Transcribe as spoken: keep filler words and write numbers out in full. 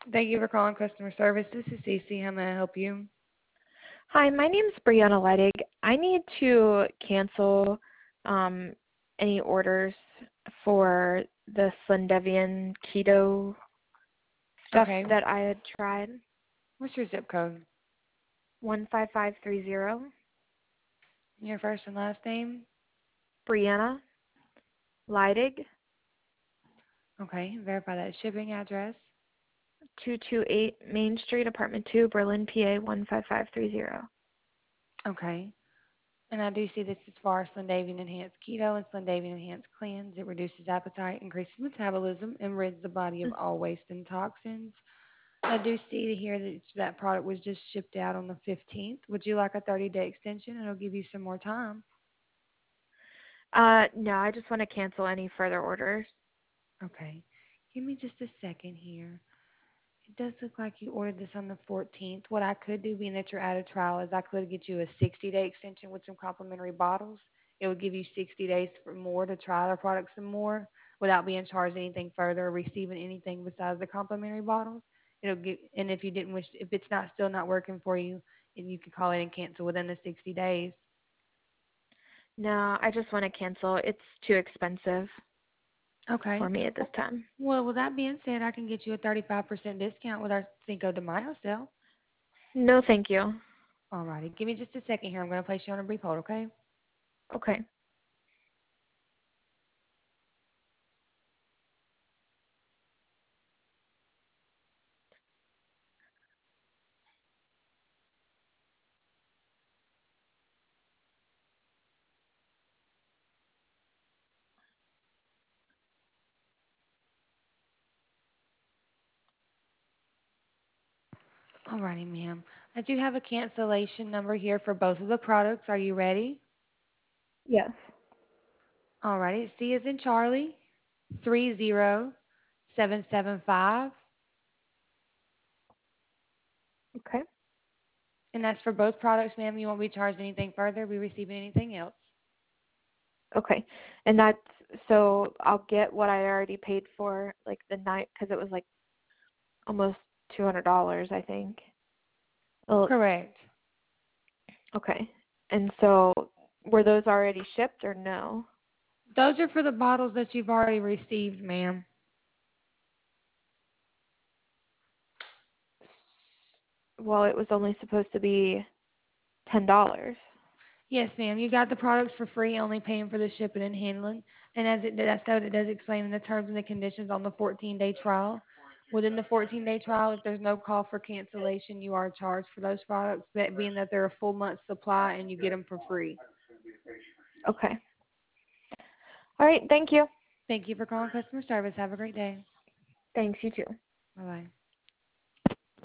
Thank you for calling customer service. This is Cece. How may I help you? Hi, my name's Brianna Leidig. I need to cancel um, any orders for the Slendevian keto stuff Okay. that I had tried. What's your zip code? one five five three zero. Your first and last name? Brianna Leidig, Okay. Verify that shipping address. two two eight Main Street, Apartment two, Berlin, P A one five five three zero. Okay. And I do see this is for Slendavian Enhanced Keto and Slendavian Enhanced Cleanse. It reduces appetite, increases metabolism, and rids the body of all waste and toxins. I do see here that that product was just shipped out on the fifteenth. Would you like a thirty-day extension? It'll give you some more time. Uh, no, I just want to cancel any further orders. Okay. Give me just a second here. It does look like you ordered this on the fourteenth. What I could do, being that you're out of trial, is I could get you a sixty-day extension with some complimentary bottles. It would give you sixty days for more to try the product some more without being charged anything further or receiving anything besides the complimentary bottles. It'll get, and if you didn't wish, if it's not still not working for you, and you can call in and cancel within the sixty days. No, I just want to cancel. It's too expensive Okay. for me at this time. Well, with that being said, I can get you a thirty-five percent discount with our Cinco de Mayo sale. No, thank you. Alrighty. Give me just a second here. I'm going to place you on a brief hold, okay? Okay. Alrighty, ma'am. I do have a cancellation number here for both of the products. Are you ready? Yes. Alrighty. C is in Charlie, three zero seven seven five, Okay. and that's for both products, ma'am. You won't be charged anything further. Be receiving anything else. Okay. And that's so I'll get what I already paid for, like the night, because it was like almost two hundred dollars, I think. Oh, Correct. okay. And so were those already shipped or no? Those are for the bottles that you've already received, ma'am. Well, it was only supposed to be ten dollars. Yes, ma'am. You got the products for free, only paying for the shipping and handling. And as it that's what it does explain in the terms and the conditions on the fourteen-day trial. Within the fourteen-day trial, if there's no call for cancellation, you are charged for those products, that being that they're a full month supply and you get them for free. Okay. All right. Thank you. Thank you for calling customer service. Have a great day. Thanks. You too. Bye bye.